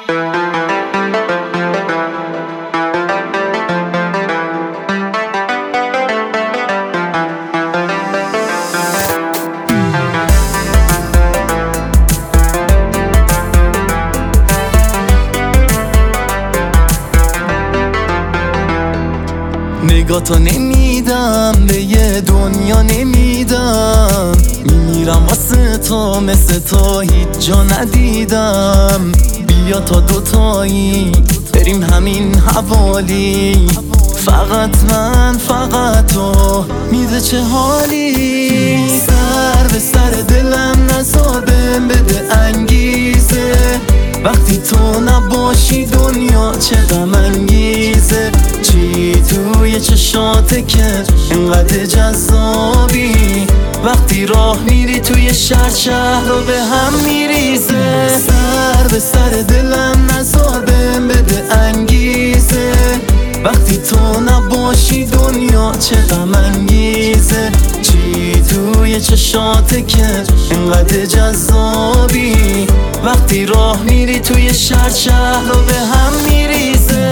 نگاتو نمیدم، به یه دنیا نمیدم. میمیرم واسه تو، مثل تو هیچ جا ندیدم. بیا تا دوتایی بریم همین حوالی، فقط من فقط تو، میده چه حالی. سر به سر دلم نذار، بهم بده انگیزه. وقتی تو نباشی دنیا چه غم انگیزه. چی توی چشاته که انقدر جذابی، وقتی راه میری توی شهر رو به هم میریزه. سر به سر دلم نذار، بهم بده انگیزه. وقتی تو نباشی دنیا چه غم انگیزه. چی توی چشاته که انقدر جذابی، وقتی راه میری توی شهر رو به هم میریزه.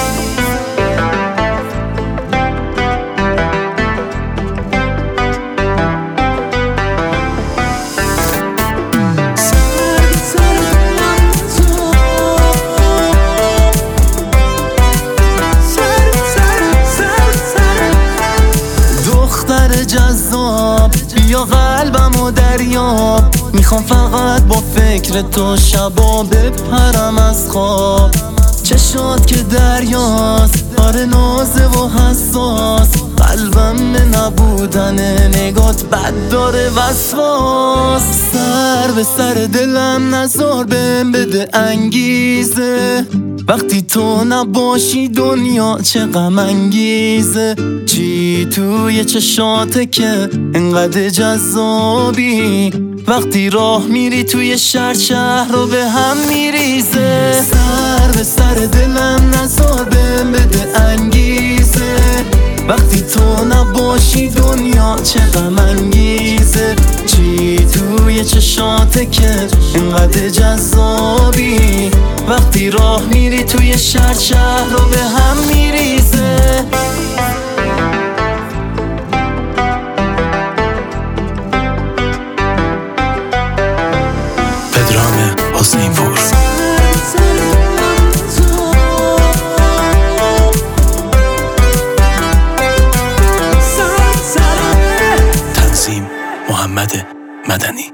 جذاب بیا قلبمو دریاب، میخوام فقط با فکر تو شبا بپرم از خواب. چشات که دریاست، آره نازه و حساس. قلبم نبودن نگات بد داره وسواس. سر به سر دلم نذار، بهم بده انگیزه. وقتی تو نباشی دنیا چه غم انگیزه. چی توی چشاته که انقدر جذابی، وقتی راه میری توی شهر رو به هم میریزه. سر به سر دلم نذار، بهم بده انگیزه. وقتی تو نباشی دنیا چه غم انگیزه. چی توی چشاته که انقدر جذابی، وقتی راه میری توی شهر رو به هم میریزه. پدرام حسین پور. تنظیم محمد مدنی.